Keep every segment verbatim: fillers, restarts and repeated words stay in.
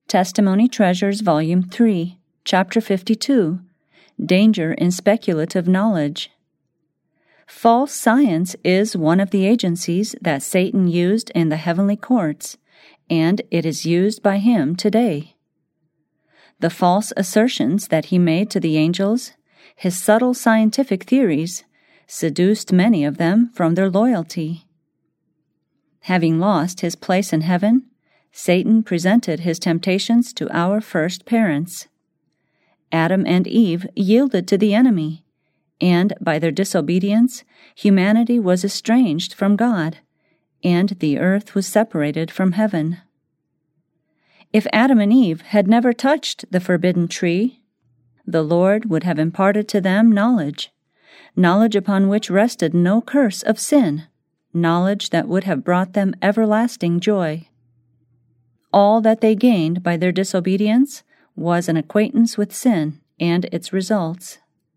Testimony Treasures, Volume three, Chapter fifty-two, Danger in Speculative Knowledge. False science is one of the agencies that Satan used in the heavenly courts, and it is used by him today. The false assertions that he made to the angels, his subtle scientific theories, seduced many of them from their loyalty. Having lost his place in heaven, Satan presented his temptations to our first parents. Adam and Eve yielded to the enemy, and by their disobedience, humanity was estranged from God, and the earth was separated from heaven. If Adam and Eve had never touched the forbidden tree, the Lord would have imparted to them knowledge, knowledge upon which rested no curse of sin, knowledge that would have brought them everlasting joy. All that they gained by their disobedience was an acquaintance with sin and its results.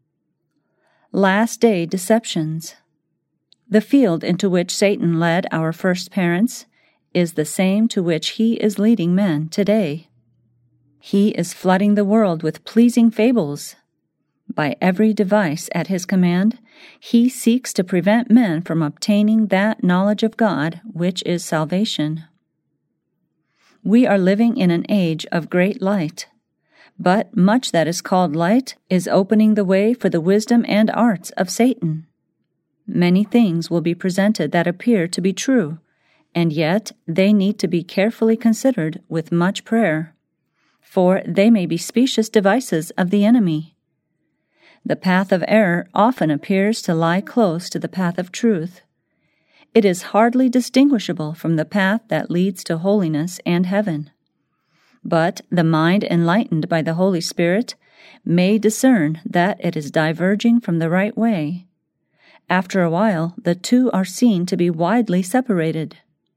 Last-day deceptions. The field into which Satan led our first parents is the same to which he is leading men today. He is flooding the world with pleasing fables. By every device at his command, he seeks to prevent men from obtaining that knowledge of God which is salvation. We are living in an age of great light, but much that is called light is opening the way for the wisdom and arts of Satan. Many things will be presented that appear to be true, and yet they need to be carefully considered with much prayer, for they may be specious devices of the enemy. The path of error often appears to lie close to the path of truth. It is hardly distinguishable from the path that leads to holiness and heaven. But the mind enlightened by the Holy Spirit may discern that it is diverging from the right way. After a while, the two are seen to be widely separated.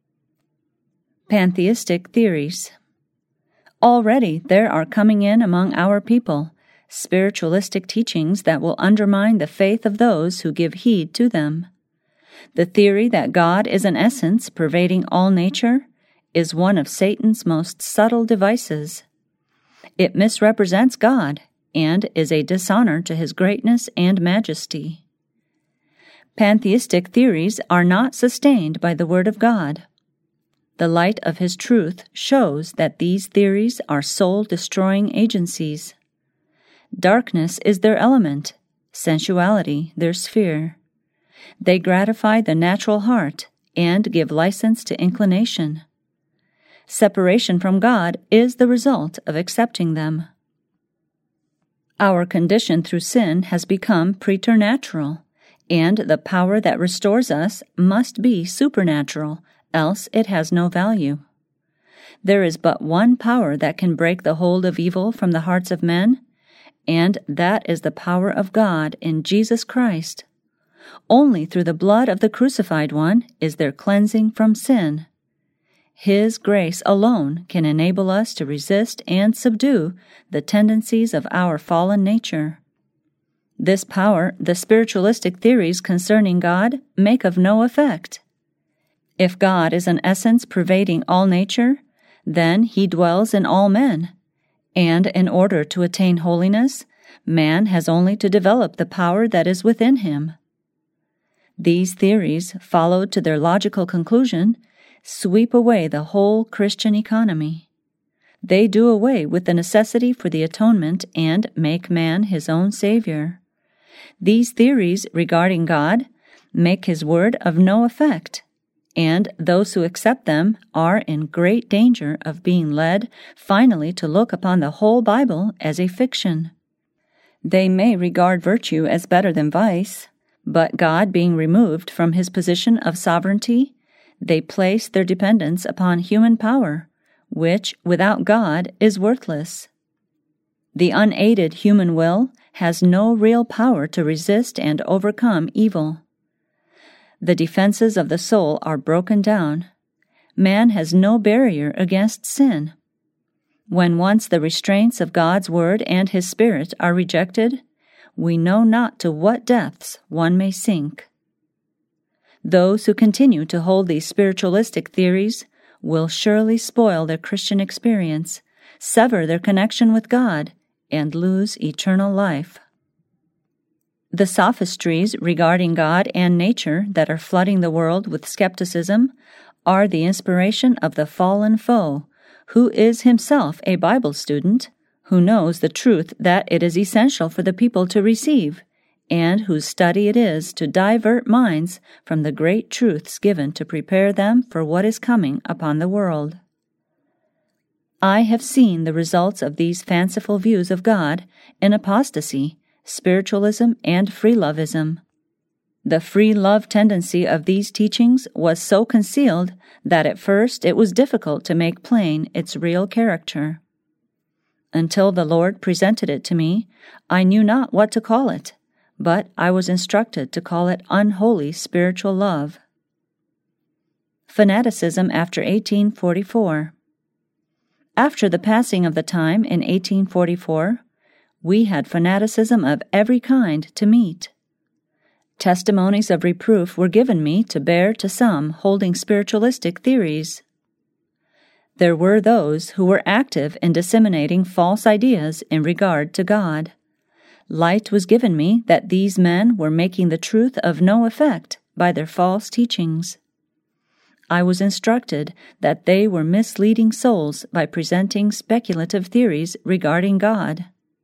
Pantheistic theories. Already there are coming in among our people spiritualistic teachings that will undermine the faith of those who give heed to them. The theory that God is an essence pervading all nature is one of Satan's most subtle devices. It misrepresents God and is a dishonor to his greatness and majesty. Pantheistic theories are not sustained by the Word of God. The light of his truth shows that these theories are soul-destroying agencies. Darkness is their element, sensuality their sphere. They gratify the natural heart and give license to inclination. Separation from God is the result of accepting them. Our condition through sin has become preternatural, and the power that restores us must be supernatural, else it has no value. There is but one power that can break the hold of evil from the hearts of men, and that is the power of God in Jesus Christ. Only through the blood of the crucified one is there cleansing from sin. His grace alone can enable us to resist and subdue the tendencies of our fallen nature. This power the spiritualistic theories concerning God make of no effect. If God is an essence pervading all nature, then he dwells in all men, and in order to attain holiness, man has only to develop the power that is within him. These theories, followed to their logical conclusion, sweep away the whole Christian economy. They do away with the necessity for the atonement and make man his own Savior. These theories regarding God make his word of no effect, and those who accept them are in great danger of being led finally to look upon the whole Bible as a fiction. They may regard virtue as better than vice, but God being removed from his position of sovereignty, they place their dependence upon human power, which, without God, is worthless. The unaided human will has no real power to resist and overcome evil. The defenses of the soul are broken down. Man has no barrier against sin. When once the restraints of God's word and his Spirit are rejected, we know not to what depths one may sink. Those who continue to hold these spiritualistic theories will surely spoil their Christian experience sever their connection with God, and lose eternal life. The sophistries regarding God and nature that are flooding the world with skepticism are the inspiration of the fallen foe, who is himself a Bible student, who knows the truth that it is essential for the people to receive, and whose study it is to divert minds from the great truths given to prepare them for what is coming upon the world. I have seen the results of these fanciful views of God in apostasy, spiritualism, and free-lovism. The free-love tendency of these teachings was so concealed that at first it was difficult to make plain its real character. Until the Lord presented it to me, I knew not what to call it, but I was instructed to call it unholy spiritual love. Fanaticism after eighteen forty-four. After the passing of the time in eighteen forty-four, we had fanaticism of every kind to meet. Testimonies of reproof were given me to bear to some holding spiritualistic theories. There were those who were active in disseminating false ideas in regard to God. Light was given me that these men were making the truth of no effect by their false teachings. I was instructed that they were misleading souls by presenting speculative theories regarding God.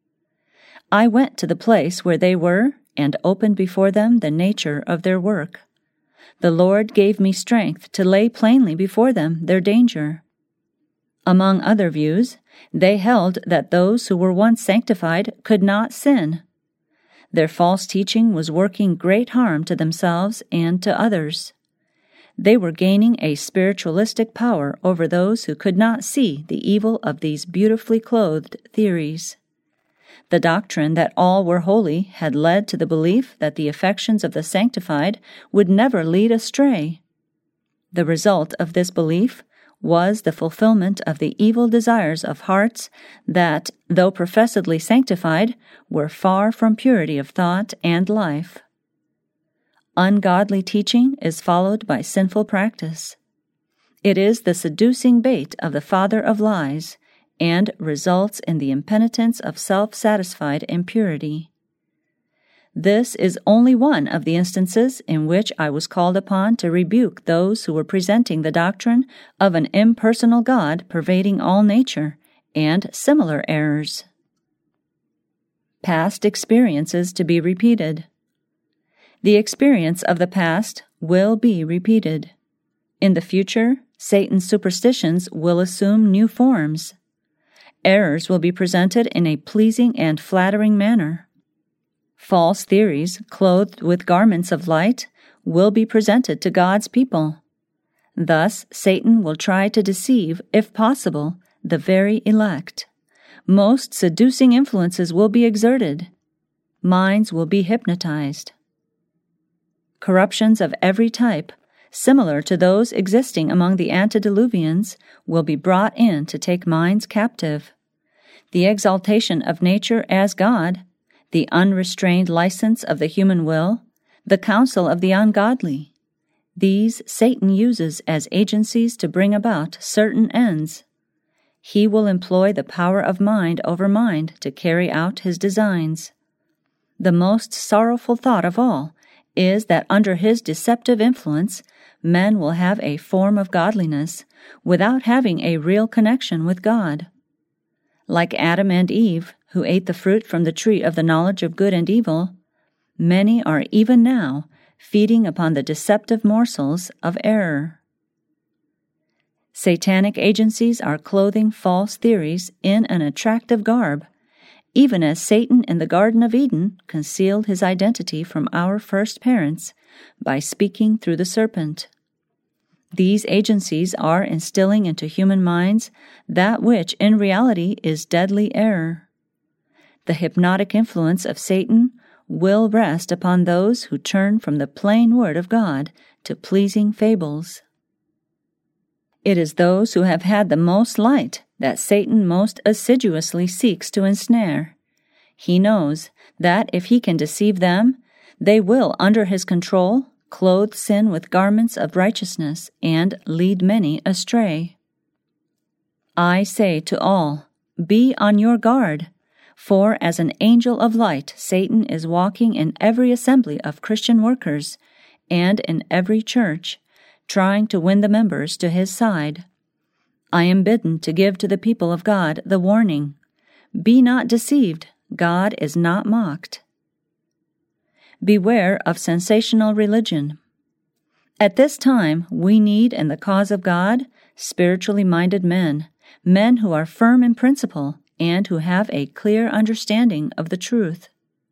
I went to the place where they were and opened before them the nature of their work. The Lord gave me strength to lay plainly before them their danger. Among other views, they held that those who were once sanctified could not sin. Their false teaching was working great harm to themselves and to others. They were gaining a spiritualistic power over those who could not see the evil of these beautifully clothed theories. The doctrine that all were holy had led to the belief that the affections of the sanctified would never lead astray. The result of this belief was the fulfillment of the evil desires of hearts that, though professedly sanctified, were far from purity of thought and life. Ungodly teaching is followed by sinful practice. It is the seducing bait of the father of lies, and results in the impenitence of self-satisfied impurity. This is only one of the instances in which I was called upon to rebuke those who were presenting the doctrine of an impersonal God pervading all nature, and similar errors. Past experiences to be repeated. The experience of the past will be repeated. In the future, Satan's superstitions will assume new forms. Errors will be presented in a pleasing and flattering manner. False theories, clothed with garments of light, will be presented to God's people. Thus, Satan will try to deceive, if possible, the very elect. Most seducing influences will be exerted. Minds will be hypnotized. Corruptions of every type, similar to those existing among the antediluvians, will be brought in to take minds captive. The exaltation of nature as God, the unrestrained license of the human will, the counsel of the ungodly, these Satan uses as agencies to bring about certain ends. He will employ the power of mind over mind to carry out his designs. The most sorrowful thought of all is that under his deceptive influence, men will have a form of godliness without having a real connection with God. Like Adam and Eve, who ate the fruit from the tree of the knowledge of good and evil, many are even now feeding upon the deceptive morsels of error. Satanic agencies are clothing false theories in an attractive garb, even as Satan in the Garden of Eden concealed his identity from our first parents by speaking through the serpent. These agencies are instilling into human minds that which in reality is deadly error. The hypnotic influence of Satan will rest upon those who turn from the plain word of God to pleasing fables. It is those who have had the most light that Satan most assiduously seeks to ensnare. He knows that if he can deceive them, they will, under his control, clothe sin with garments of righteousness and lead many astray. I say to all, Be on your guard, for as an angel of light, Satan is walking in every assembly of Christian workers and in every church, trying to win the members to his side. I am bidden to give to the people of God the warning, be not deceived, God is not mocked. Beware of sensational religion. At this time, we need in the cause of God spiritually minded men, men who are firm in principle and who have a clear understanding of the truth.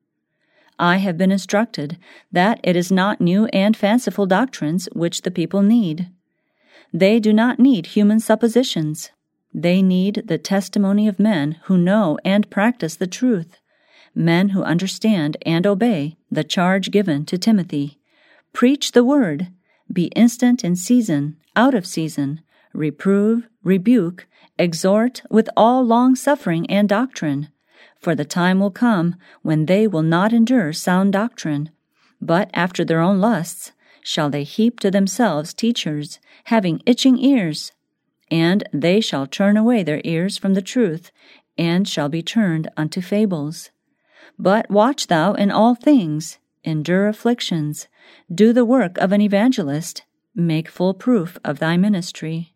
I have been instructed that it is not new and fanciful doctrines which the people need. They do not need human suppositions. They need the testimony of men who know and practice the truth, men who understand and obey the charge given to Timothy. Preach the word, be instant in season, out of season, reprove, rebuke, exhort with all long-suffering and doctrine, for the time will come when they will not endure sound doctrine, but after their own lusts shall they heap to themselves teachers, having itching ears, and they shall turn away their ears from the truth, and shall be turned unto fables. But watch thou in all things, endure afflictions, do the work of an evangelist, make full proof of thy ministry.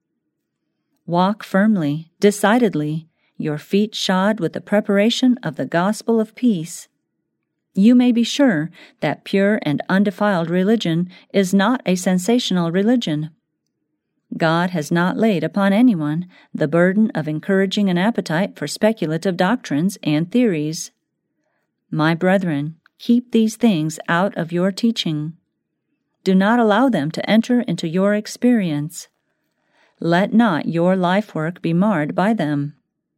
Walk firmly, decidedly, your feet shod with the preparation of the gospel of peace. You may be sure that pure and undefiled religion is not a sensational religion. God has not laid upon anyone the burden of encouraging an appetite for speculative doctrines and theories. My brethren, keep these things out of your teaching. Do not allow them to enter into your experience. Let not your life work be marred by them.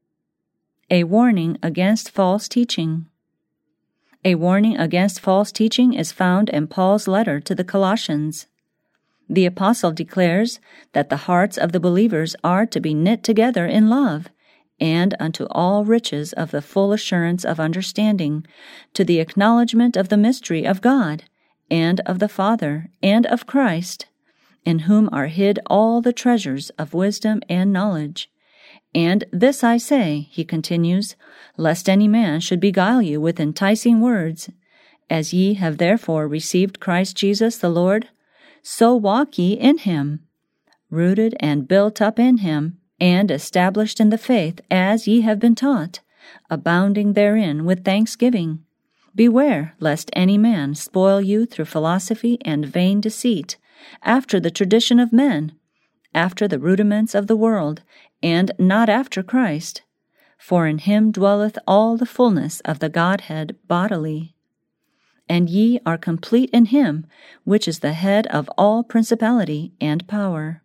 A warning against false teaching. A warning against false teaching is found in Paul's letter to the Colossians. The apostle declares that the hearts of the believers are to be knit together in love, and unto all riches of the full assurance of understanding, to the acknowledgement of the mystery of God, and of the Father, and of Christ, in whom are hid all the treasures of wisdom and knowledge. And this I say, he continues, lest any man should beguile you with enticing words. As ye have therefore received Christ Jesus the Lord, so walk ye in him, rooted and built up in him, and established in the faith as ye have been taught, abounding therein with thanksgiving. Beware lest any man spoil you through philosophy and vain deceit, after the tradition of men, after the rudiments of the world, and not after Christ. For in him dwelleth all the fullness of the Godhead bodily. And ye are complete in him, which is the head of all principality and power.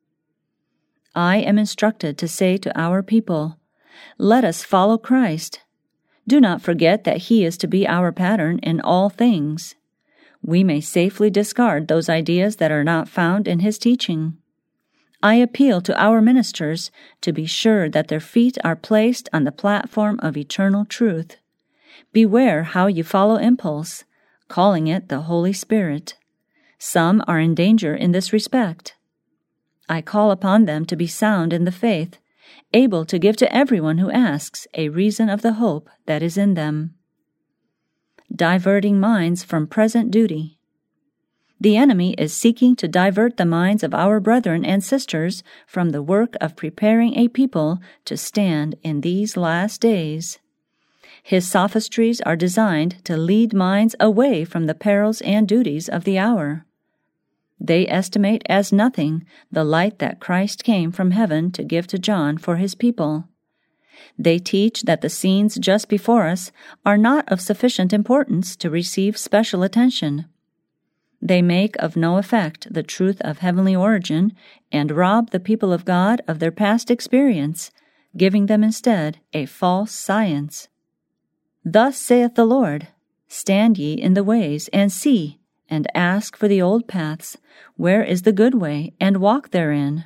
I am instructed to say to our people, let us follow Christ. Do not forget that he is to be our pattern in all things. We may safely discard those ideas that are not found in his teaching. I appeal to our ministers to be sure that their feet are placed on the platform of eternal truth. Beware how you follow impulse, calling it the Holy Spirit. Some are in danger in this respect. I call upon them to be sound in the faith, able to give to everyone who asks a reason of the hope that is in them. Diverting minds from present duty. The enemy is seeking to divert the minds of our brethren and sisters from the work of preparing a people to stand in these last days. His sophistries are designed to lead minds away from the perils and duties of the hour. They estimate as nothing the light that Christ came from heaven to give to John for his people. They teach that the scenes just before us are not of sufficient importance to receive special attention. They make of no effect the truth of heavenly origin and rob the people of God of their past experience, giving them instead a false science. Thus saith the Lord, stand ye in the ways, and see, and ask for the old paths, where is the good way, and walk therein.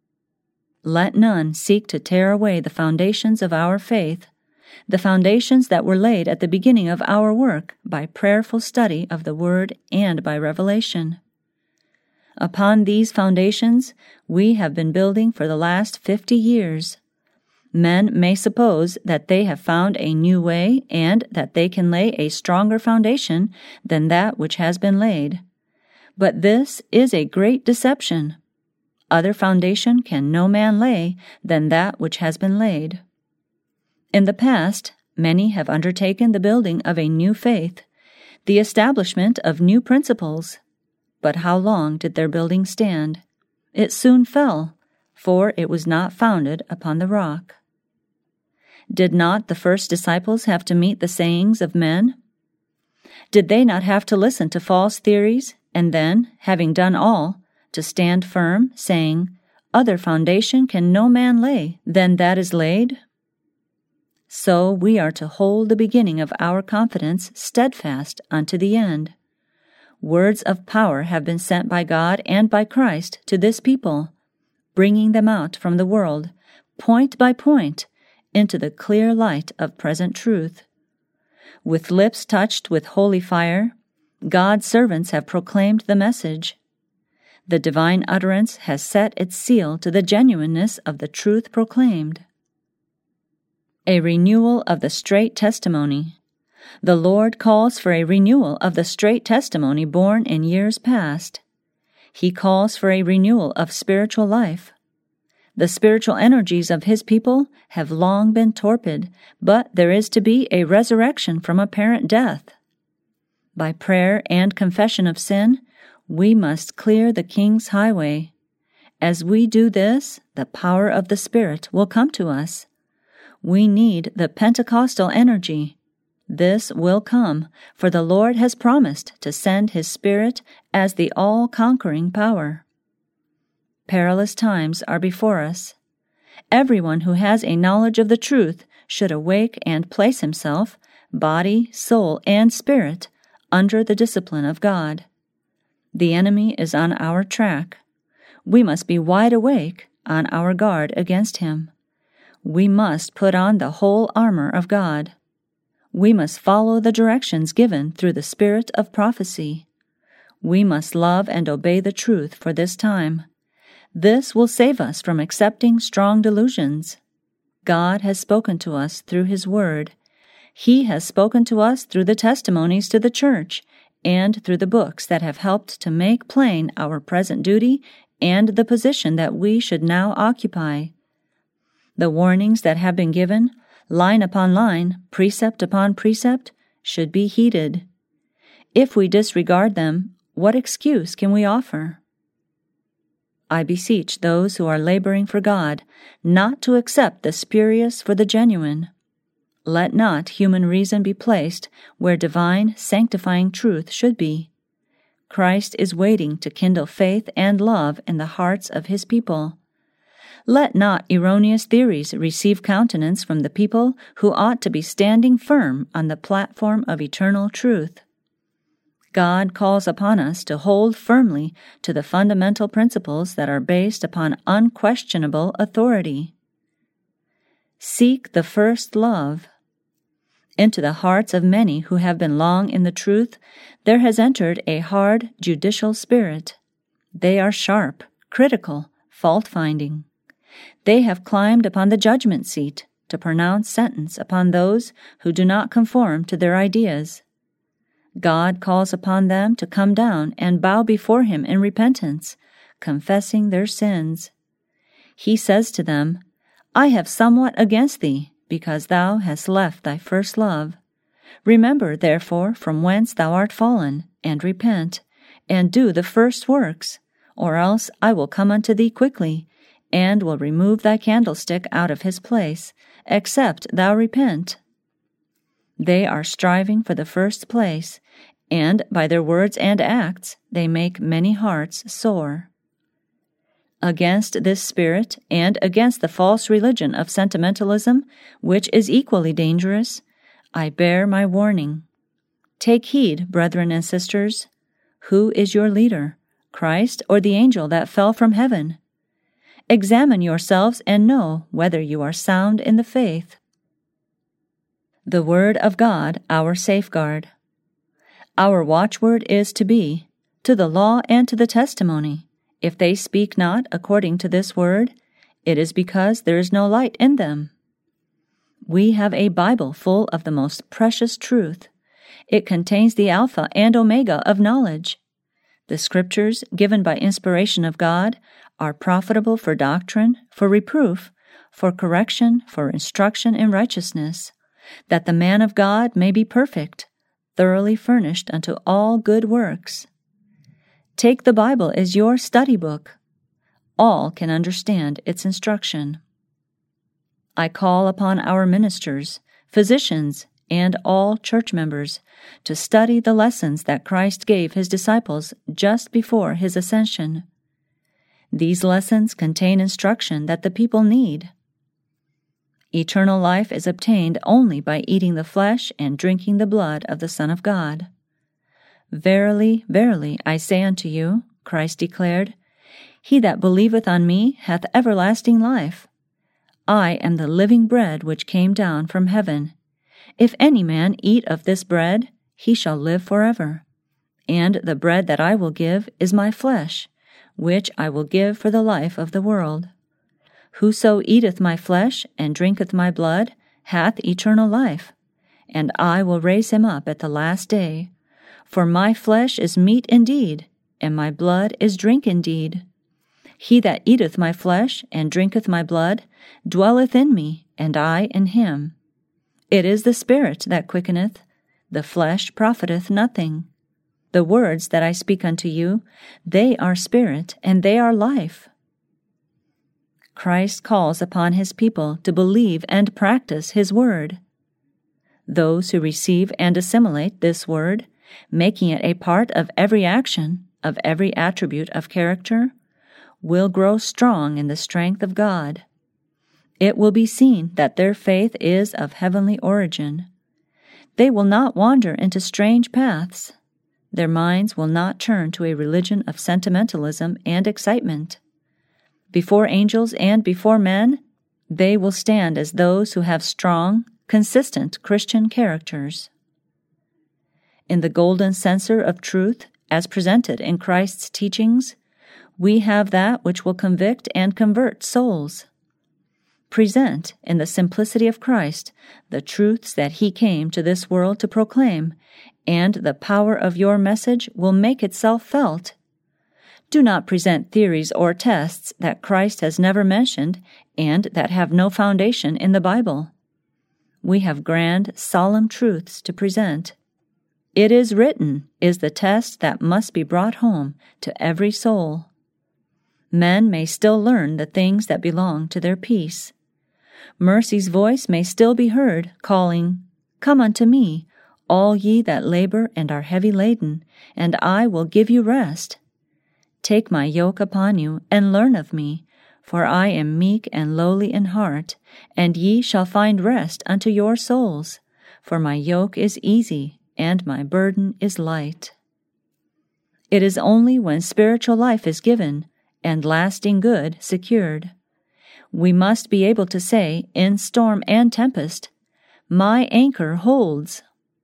Let none seek to tear away the foundations of our faith, the foundations that were laid at the beginning of our work by prayerful study of the Word and by revelation. Upon these foundations we have been building for the last fifty years. Men may suppose that they have found a new way and that they can lay a stronger foundation than that which has been laid. But this is a great deception. Other foundation can no man lay than that which has been laid. In the past, many have undertaken the building of a new faith, the establishment of new principles. But how long did their building stand? It soon fell, for it was not founded upon the rock. Did not the first disciples have to meet the sayings of men? Did they not have to listen to false theories, and then, having done all, to stand firm, saying, "Other foundation can no man lay than that is laid"? So we are to hold the beginning of our confidence steadfast unto the end. Words of power have been sent by God and by Christ to this people, bringing them out from the world, point by point, into the clear light of present truth. With lips touched with holy fire, God's servants have proclaimed the message. The divine utterance has set its seal to the genuineness of the truth proclaimed. A renewal of the straight testimony. The Lord calls for a renewal of the straight testimony born in years past. He calls for a renewal of spiritual life. The spiritual energies of His people have long been torpid, but there is to be a resurrection from apparent death. By prayer and confession of sin, we must clear the King's highway. As we do this, the power of the Spirit will come to us. We need the Pentecostal energy. This will come, for the Lord has promised to send His Spirit as the all-conquering power. Perilous times are before us. Everyone who has a knowledge of the truth should awake and place himself, body, soul, and spirit, under the discipline of God. The enemy is on our track. We must be wide awake, on our guard against him. We must put on the whole armor of God. We must follow the directions given through the spirit of prophecy. We must love and obey the truth for this time. This will save us from accepting strong delusions. God has spoken to us through His Word. He has spoken to us through the testimonies to the church and through the books that have helped to make plain our present duty and the position that we should now occupy. The warnings that have been given, line upon line, precept upon precept, should be heeded. If we disregard them, what excuse can we offer? I beseech those who are laboring for God not to accept the spurious for the genuine. Let not human reason be placed where divine, sanctifying truth should be. Christ is waiting to kindle faith and love in the hearts of His people. Let not erroneous theories receive countenance from the people who ought to be standing firm on the platform of eternal truth. God calls upon us to hold firmly to the fundamental principles that are based upon unquestionable authority. Seek the first love. Into the hearts of many who have been long in the truth, there has entered a hard, judicial spirit. They are sharp, critical, fault-finding. They have climbed upon the judgment seat to pronounce sentence upon those who do not conform to their ideas. God calls upon them to come down and bow before Him in repentance, confessing their sins. He says to them, "I have somewhat against thee, because thou hast left thy first love. Remember, therefore, from whence thou art fallen, and repent, and do the first works, or else I will come unto thee quickly, and will remove thy candlestick out of his place, except thou repent." They are striving for the first place, and by their words and acts they make many hearts sore. Against this spirit, and against the false religion of sentimentalism, which is equally dangerous, I bear my warning. Take heed, brethren and sisters. Who is your leader, Christ or the angel that fell from heaven? Examine yourselves and know whether you are sound in the faith. The Word of God, our safeguard. Our watchword is to be, to the law and to the testimony. If they speak not according to this word, it is because there is no light in them. We have a Bible full of the most precious truth. It contains the Alpha and Omega of knowledge. The Scriptures, given by inspiration of God, are profitable for doctrine, for reproof, for correction, for instruction in righteousness, that the man of God may be perfect, thoroughly furnished unto all good works. Take the Bible as your study book. All can understand its instruction. I call upon our ministers, physicians, and all church members to study the lessons that Christ gave his disciples just before his ascension. These lessons contain instruction that the people need. Eternal life is obtained only by eating the flesh and drinking the blood of the Son of God. Verily, verily, I say unto you, Christ declared, he that believeth on me hath everlasting life. I am the living bread which came down from heaven. If any man eat of this bread, he shall live forever. And the bread that I will give is my flesh, which I will give for the life of the world. Whoso eateth my flesh and drinketh my blood hath eternal life, and I will raise him up at the last day. For my flesh is meat indeed, and my blood is drink indeed. He that eateth my flesh and drinketh my blood dwelleth in me, and I in him. It is the Spirit that quickeneth, the flesh profiteth nothing. The words that I speak unto you, they are spirit, and they are life. Christ calls upon his people to believe and practice his word. Those who receive and assimilate this word, making it a part of every action, of every attribute of character, will grow strong in the strength of God. It will be seen that their faith is of heavenly origin. They will not wander into strange paths. Their minds will not turn to a religion of sentimentalism and excitement. Before angels and before men, they will stand as those who have strong, consistent Christian characters. In the golden censer of truth, as presented in Christ's teachings, we have that which will convict and convert souls. Present, in the simplicity of Christ, the truths that he came to this world to proclaim, and the power of your message will make itself felt. Do not present theories or tests that Christ has never mentioned and that have no foundation in the Bible. We have grand, solemn truths to present. It is written is the test that must be brought home to every soul. Men may still learn the things that belong to their peace. Mercy's voice may still be heard, calling, Come unto me, all ye that labor and are heavy laden, and I will give you rest. Take my yoke upon you, and learn of me, for I am meek and lowly in heart, and ye shall find rest unto your souls, for my yoke is easy, and my burden is light. It is only when spiritual life is given, and lasting good secured, we must be able to say, in storm and tempest, My anchor holds.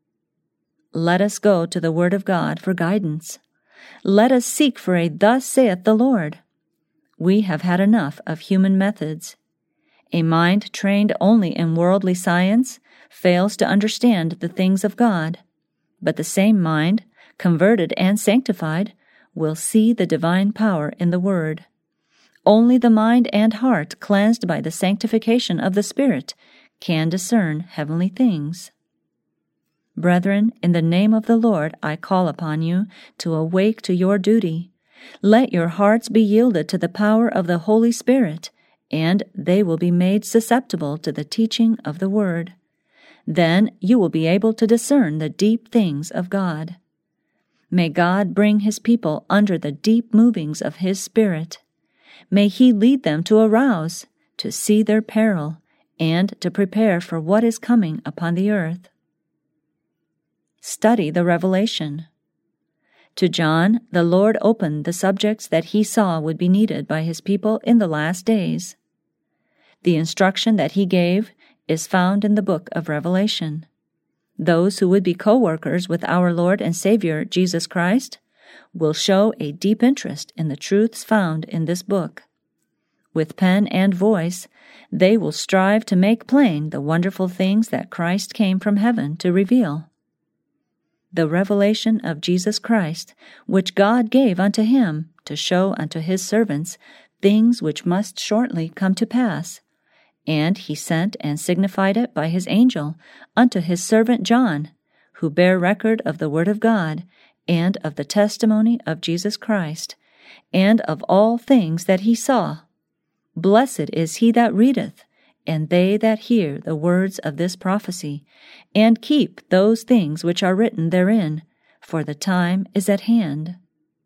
Let us go to the Word of God for guidance. Let us seek for a Thus saith the Lord. We have had enough of human methods. A mind trained only in worldly science fails to understand the things of God, but the same mind, converted and sanctified, will see the divine power in the Word. Only the mind and heart cleansed by the sanctification of the Spirit can discern heavenly things. Brethren, in the name of the Lord I call upon you to awake to your duty. Let your hearts be yielded to the power of the Holy Spirit, and they will be made susceptible to the teaching of the Word. Then you will be able to discern the deep things of God. May God bring his people under the deep movings of his Spirit. May he lead them to arouse, to see their peril, and to prepare for what is coming upon the earth. Study the Revelation. To John, the Lord opened the subjects that he saw would be needed by his people in the last days. The instruction that he gave is found in the book of Revelation. Those who would be co-workers with our Lord and Savior, Jesus Christ, will show a deep interest in the truths found in this book. with pen and voice, they will strive to make plain the wonderful things that Christ came from heaven to reveal. The revelation of Jesus Christ, which God gave unto him to show unto his servants things which must shortly come to pass. And he sent and signified it by his angel unto his servant John, who bare record of the word of God, and of the testimony of Jesus Christ, and of all things that he saw. Blessed is he that readeth, and they that hear the words of this prophecy, and keep those things which are written therein, for the time is at hand.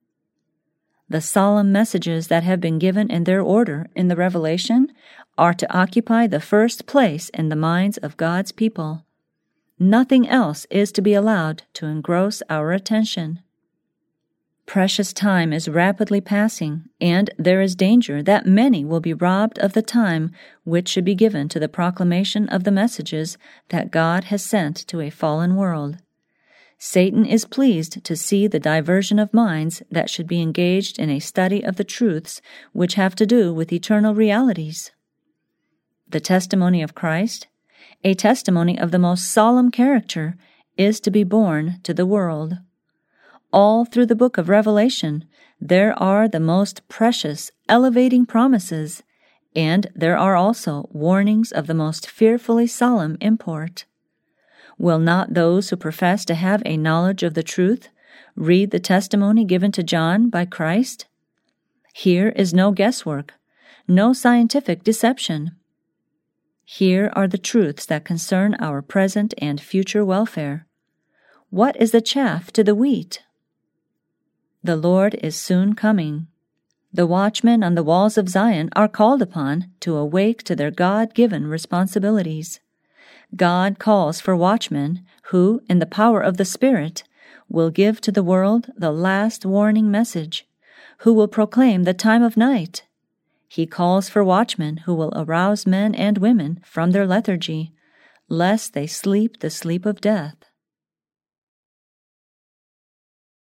The solemn messages that have been given in their order in the Revelation are to occupy the first place in the minds of God's people. Nothing else is to be allowed to engross our attention. Precious time is rapidly passing, and there is danger that many will be robbed of the time which should be given to the proclamation of the messages that God has sent to a fallen world. Satan is pleased to see the diversion of minds that should be engaged in a study of the truths which have to do with eternal realities. The testimony of Christ, a testimony of the most solemn character, is to be borne to the world. All through the book of Revelation, there are the most precious, elevating promises, and there are also warnings of the most fearfully solemn import. Will not those who profess to have a knowledge of the truth read the testimony given to John by Christ? Here is no guesswork, no scientific deception. Here are the truths that concern our present and future welfare. What is the chaff to the wheat? The Lord is soon coming. The watchmen on the walls of Zion are called upon to awake to their God-given responsibilities. God calls for watchmen who, in the power of the Spirit, will give to the world the last warning message, who will proclaim the time of night. He calls for watchmen who will arouse men and women from their lethargy, lest they sleep the sleep of death.